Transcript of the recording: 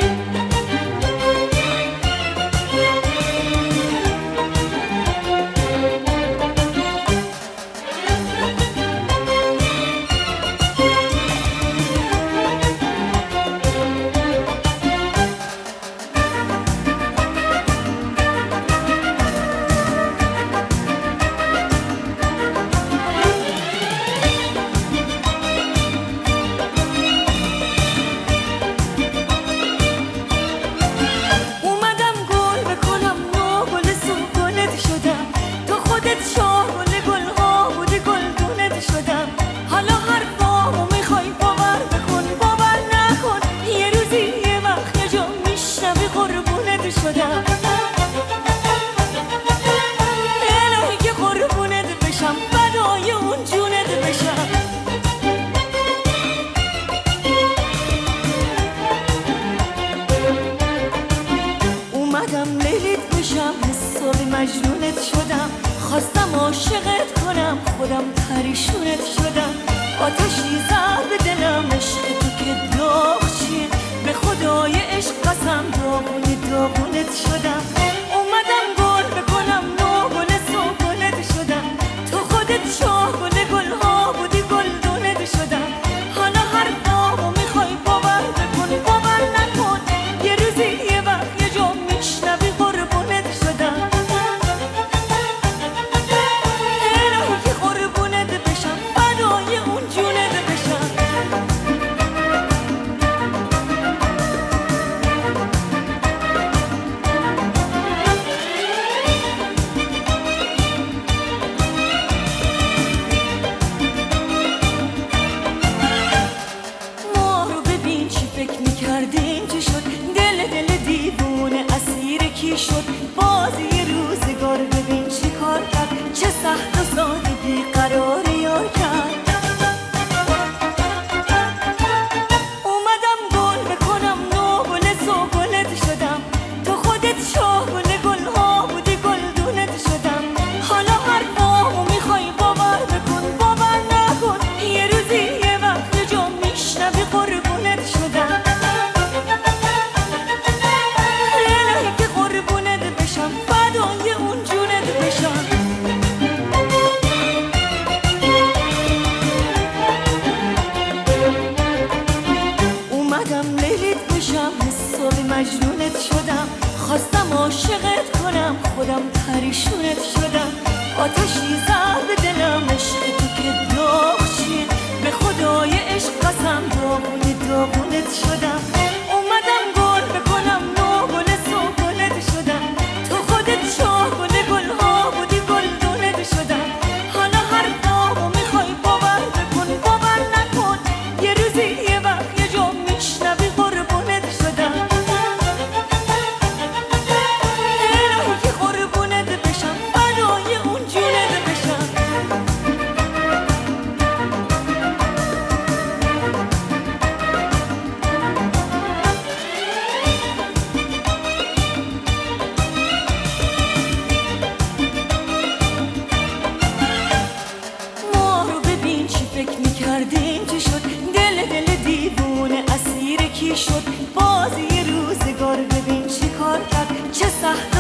مجنونت شدم، خواستم عاشقت کنم، خودم پریشونت شدم. آتشی زد به دلم عشق تو که داغ چیه، به خدای عشق قسم داغونت شدم. اومدم گل بکنم نو گل سوگلت شدم، تو خودت شاه گل گلها بودی گلدونت شدم. حالا حرفامو میخوای باور بکن باور نکن، یه روزی یه وقت یه جا میشنوی قربونت شدم. شد بازی روزگار، ببین چی کار کرد، چه سخت و ساده بیقرار یار کرد. اومدم گل بکنم نو گل سوگلت شدم، تو خودت شاه گل گلها بودی گلدونت شدم. حالا حرفامو میخوای باور بکن باور نکن، یه روزی یه وقت یه جا میشنوی قربونت شدم. فدای اون جونت بشم. اومدم لیلیت بشم، حسابی مجنونت شدم، خواستم عاشقت کنم، خودم پریشونت شدم. آتشی زد به دلم عشق تو که داغ چیه، به خدای عشق قسم داغونت شدم. اومدم گل بکنم نو گل سوگلت شدم، تو خودت شاه گل گلها بودی گلدونت شدم. حالا حرفامو میخوای باور بکن باور نکن، یه روزی یه وقت یه جا میشنوی قربونت شدم. الهی که قربونت بشم، فدای اون جونت بشم. کردیم چی شد، دل دیوونه اسیر کی شد، بازی روزگار ببین چی کار کرد، چه سخت